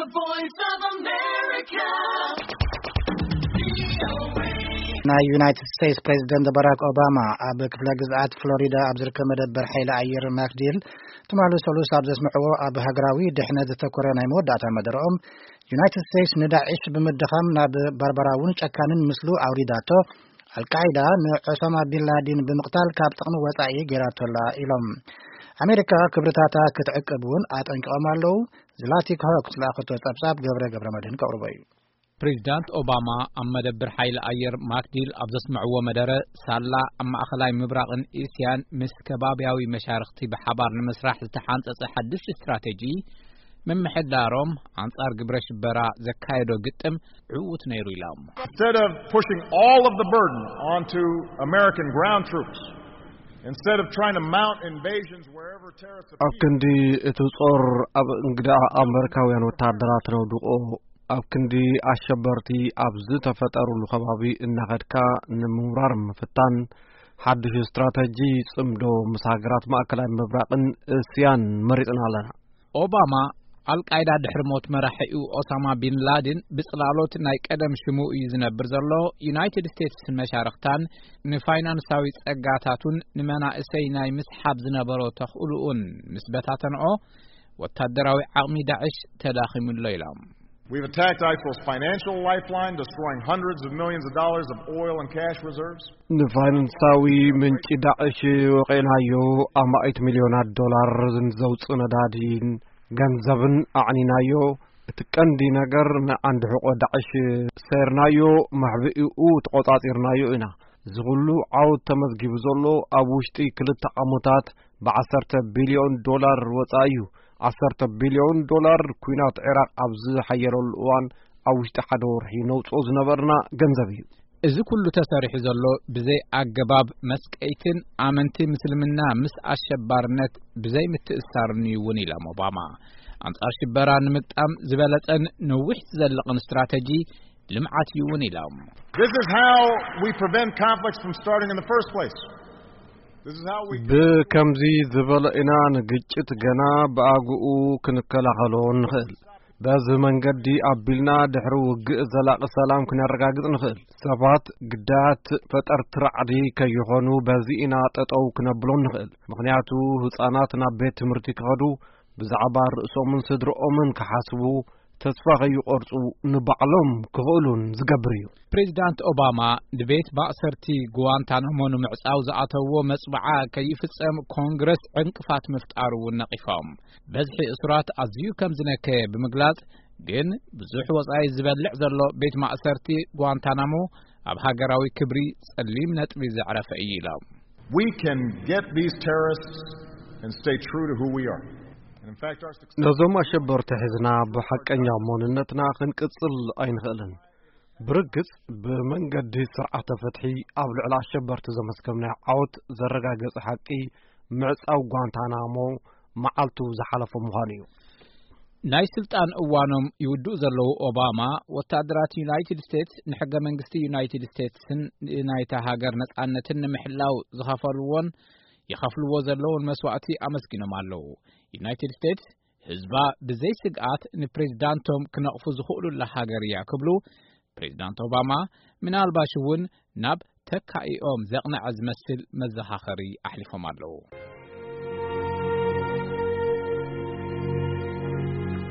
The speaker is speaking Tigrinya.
The Voice of America. ናይ ዩናይትድ ስቴትስ ፕሬዚደንት ባራክ ኦባማ ኣብ ክፍለ ግዛት ፍሎሪዳ ኣብ ዝርከብ መደበር ሓይሊ ኣየር ማክዲል ትማሉ ሰሉስ ኣብ ዘስምዕዎ ኣብ ሃገራዊ ድሕነት ዝተኮረ ናይ መወዳእታ መደረኦም ዩናይትድ ስቴትስ ንዳዕሽ ብምድኻም ናብ ባርበራውን ጨካንን ምስሉ ኣውሪዳቶ አልቃይዳ ንዑሳማ ቢን ላደን ብምቅታል ካብ ጥቅሚ ወጻኢ ገራቶላ ኢሎም አሜሪካ ክብርታታ ክትዕቅብውን አጠንቅቆም ኣለው ዝላቲክ ሆክ ስላኸቶ ጸብጻብ ገብረ መድህን ቀርበዩ ፕሬዚዳንት ኦባማ ኣብ መደበር ሓይሊ ኣየር ማክዲል ኣብ ዘስምዕዎ መደረ ሳላ ኣብ ማእኸላይ ምብራቕን እስያን ምስ ከባቢያዊ መሻርክቲ ብሓባር ንምስራሕ ዝተሓንጸጸ ሓድሽ ስትራቴጂ መምሕዳሮም አንጻር ግብረ ሽበራ ዘካየዶ ግጥም ዕውት ነይሩ ኢሎም Instead of pushing all of the burden onto American ground troops instead of trying to mount invasions wherever terrorists appear أكندي اتصور أب إنجدا أمريكاويان وتعدلات نودقو أكندي أشبرتي أبز تفتروا الخبابي النغدكا نمورار مفتان حدش استراتيجي صمدو مساقرات مأكلا مبراقن سيان مريطنا لنا أوباما القاعدة دحرموت مرحيو أوساما بن لادن بصلالوت ناي قدم شمو يزنبر زلو يونايتد ستيتس مشاركتان نفاينانساوي ጸጋታቱን ንመናእሰይ ናይ ምስሓብ ዝነበሮ ተኽእሉኡን ንስበታተን ወታደራዊ ዓቕሚ ዳዕሽ ተዳኺሙሎ ኢሎም We've attacked ISIL's financial lifeline, destroying hundreds of millions of dollars of oil and cash reserves. ንፋይናንሳዊ ምንጭ ዳዕሽ ወቀናዮ ኣማኢት ሚልዮናት ዶላር ዝንዘውፅ ነዳዲን ገንዘብን ኣዕኒናዮ እቲ ቀንዲ ነገር ንዓንድ ሕቆ ዳዕሽ ሰይርናዮ ማሕቢኡ ተቆጻጺርናዮ ኢና ዝግሉ ዓውት ተመዝጊቡ ዘሎ ኣብ ውሽጢ ክልተ ዓመታት ብ10 ቢልዮን ዶላር ወጻዩ 10 ቢልዮን ዶላር ኩናት ኢራቅ ኣብ ዝሓየረሉ እዋን ኣብ ውሽጢ ሓደ ወርሒ ነውጾ ዝነበርና ገንዘብ እዩ እዚ ኩሉ ተሰሪሑ ዘሎ ብዘይ ኣገባብ መስቀይትን ኣመንቲ ምስልምና ምስ ኣሸባርነት ብዘይ ምትእሳርን ይውን ኢሎም ኦባማ አንጻር ሽበራ ንምቅጣም ዝበለጠን ንውሕ ዘለቕን ስትራቴጂ ልምዓት ይውን ኢሎም This is how we prevent conflicts from starting in the first place. This is how we በከምዚ ዝበለኢና ንግጭት ገና በአጉኡ ክንከላኸሎ ንኽእል በዚ መንገዲ አቢልና ድሕሪ ውግእ ዘላቂ ሰላም ክነረጋግጽ ንኽእል ሰባት ግዳት ፈጠርቲ ራዕዲ ከይኾኑ በዚ ኢና ጠጠው ክነብሎ ንኽእል ምክንያቱ ህፃናት ናብ ቤት ትምህርቲ ክኸዱ ብዛዕባ ርእሶምን ስድሮኦምን ክሓስቡ ተስፋ ከይቆርጹ ንባዕሎም ክኽእሉን ዝገብር እዩ ፕሬዚዳንት ኦባማ ድቤት ባእሰርቲ ጓንታናሞ ንምዕጻው ዝኣተዎ መጽባዓ ከይፍጸም ኮንግረስ ዕንቅፋት ምፍጣሩ ነቂፎም በዝሒ እስራት ኣዝዩ ከም ዝነከየ ብምግላጽ ግን ብዙሕ ወጻኢ ዝበልዕ ዘሎ ቤት ማእሰርቲ ጓንታናሞ ኣብ ሃገራዊ ክብሪ ጸሊም ነጥቢ ዘዕረፈ እዩ ኢሎም We can get these terrorists and stay true to who we are. ነዞም አሸበርቲ ሕዝና በሐቀኛ ሞንነትና ክንቅጽል ኣይንኽእልን ብርግጽ በመንገዲ ስርዓተ ፍትሒ ኣብ ልዕሊ አሸበርቲ ዘመስከምና ዓወት ዘረጋገጸ ሐቂ ምዕጻው ጓንታናሞ መዓልቱ ዝሓለፈ ምዃኑ እዩ ናይ ስልጣን እዋኖም ይውድኡ ዘለው ኦባማ ወታደራት ዩናይትድ ስቴትስ ንሕገ መንግስቲ ዩናይትድ ስቴትስን ናይታ ሃገር ነጻነትን ንምሕላው ዝኸፈልዎን يخفلوا زلون مسواتي أمسكينهم علو United States حزبا بزي سقات إن بريزيدانتهم كنقفوا زخولوا لحاجر يعقبلو بريزيدانت أوباما من الباشون ناب تكاي زقنا عزمسل مزخاخري أحلفهم علو